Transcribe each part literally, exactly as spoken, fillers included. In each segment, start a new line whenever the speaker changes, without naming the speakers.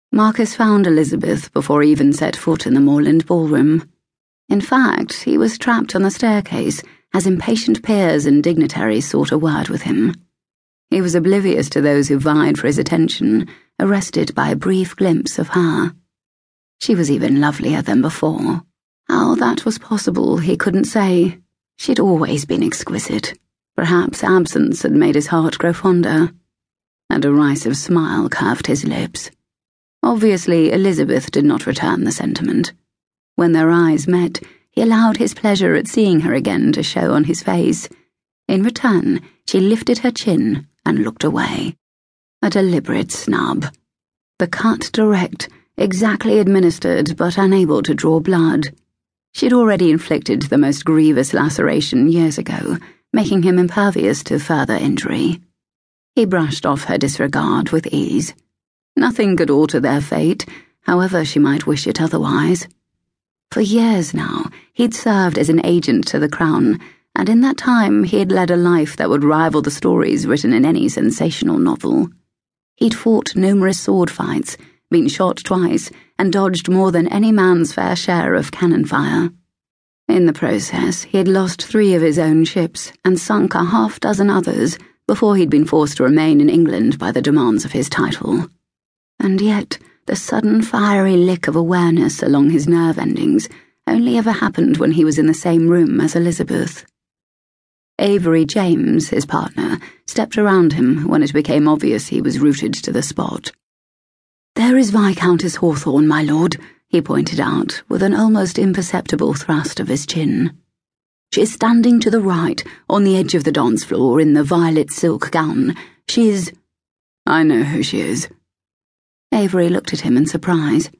Marcus found Elizabeth before he even set foot in the Moorland ballroom. In fact, he was trapped on the staircase as impatient peers and dignitaries sought a word with him. He was oblivious to those who vied for his attention, arrested by a brief glimpse of her. She was even lovelier than before. How that was possible, he couldn't say. She'd always been exquisite. Perhaps absence had made his heart grow fonder. A derisive smile curved his lips. Obviously, Elizabeth did not return the sentiment. When their eyes met, he allowed his pleasure at seeing her again to show on his face. In return, she lifted her chin and looked away. A deliberate snub. The cut direct, exactly administered but unable to draw blood. She'd already inflicted the most grievous laceration years ago, making him impervious to further injury. He brushed off her disregard with ease. Nothing could alter their fate, however she might wish it otherwise. For years now, he'd served as an agent to the Crown, and in that time he had led a life that would rival the stories written in any sensational novel. He'd fought numerous sword fights, been shot twice, and dodged more than any man's fair share of cannon fire. In the process, he had lost three of his own ships and sunk a half dozen others before he'd been forced to remain in England by the demands of his title. And yet, the sudden fiery lick of awareness along his nerve endings only ever happened when he was in the same room as Elizabeth. Avery James, his partner, stepped around him when it became obvious he was rooted to the spot. "There is Viscountess Hawthorne, my lord," he pointed out, with an almost imperceptible thrust of his chin. "She is standing to the right, on the edge of the dance floor, in the violet silk gown. She's—" "I know who she is." Avery looked at him in surprise.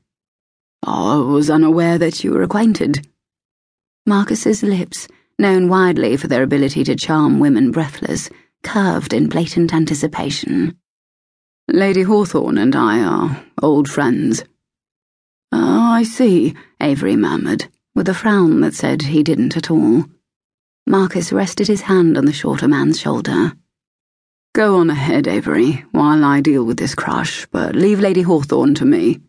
"I was unaware that you were acquainted." Marcus's lips, known widely for their ability to charm women breathless, curved in blatant anticipation. "Lady Hawthorne and I are old friends." "Ah, I see," Avery murmured, with a frown that said he didn't at all. Marcus rested his hand on the shorter man's shoulder. "Go on ahead, Avery, while I deal with this crush, but leave Lady Hawthorne to me."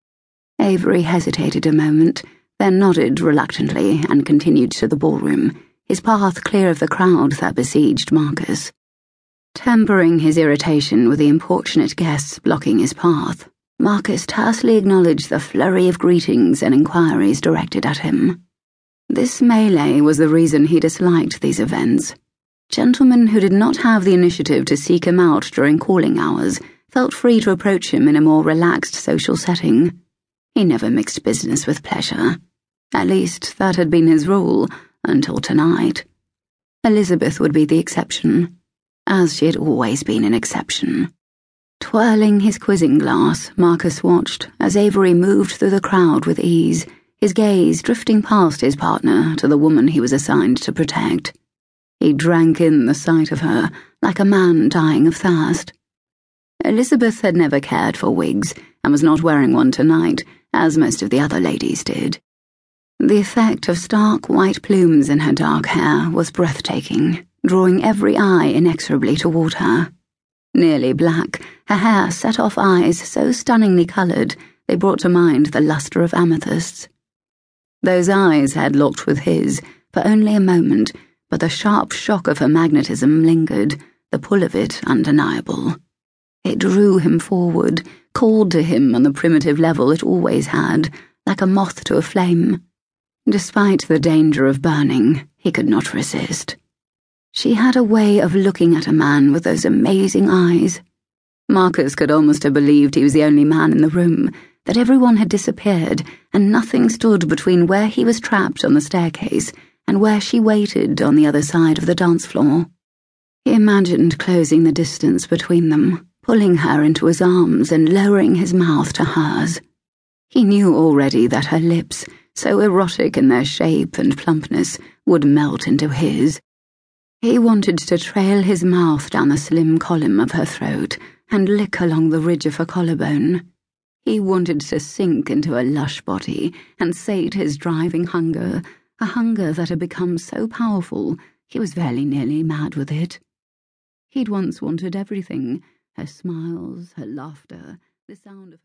Avery hesitated a moment, then nodded reluctantly and continued to the ballroom, his path clear of the crowd that besieged Marcus. Tempering his irritation with the importunate guests blocking his path, Marcus tersely acknowledged the flurry of greetings and inquiries directed at him. This melee was the reason he disliked these events. Gentlemen who did not have the initiative to seek him out during calling hours felt free to approach him in a more relaxed social setting. He never mixed business with pleasure. At least, that had been his rule, until tonight. Elizabeth would be the exception, as she had always been an exception. Twirling his quizzing glass, Marcus watched as Avery moved through the crowd with ease, his gaze drifting past his partner to the woman he was assigned to protect. He drank in the sight of her, like a man dying of thirst. Elizabeth had never cared for wigs, and was not wearing one tonight, as most of the other ladies did. The effect of stark white plumes in her dark hair was breathtaking, drawing every eye inexorably toward her. Nearly black, her hair set off eyes so stunningly coloured they brought to mind the lustre of amethysts. Those eyes had locked with his for only a moment, but the sharp shock of her magnetism lingered, the pull of it undeniable. It drew him forward, called to him on the primitive level it always had, like a moth to a flame. Despite the danger of burning, he could not resist. She had a way of looking at a man with those amazing eyes. Marcus could almost have believed he was the only man in the room, that everyone had disappeared, and nothing stood between where he was trapped on the staircase and where she waited on the other side of the dance floor. He imagined closing the distance between them, pulling her into his arms and lowering his mouth to hers. He knew already that her lips, so erotic in their shape and plumpness, would melt into his. He wanted to trail his mouth down the slim column of her throat and lick along the ridge of her collarbone. He wanted to sink into her lush body and sate his driving hunger, a hunger that had become so powerful he was very nearly mad with it. He'd once wanted everything, her smiles, her laughter, the sound of her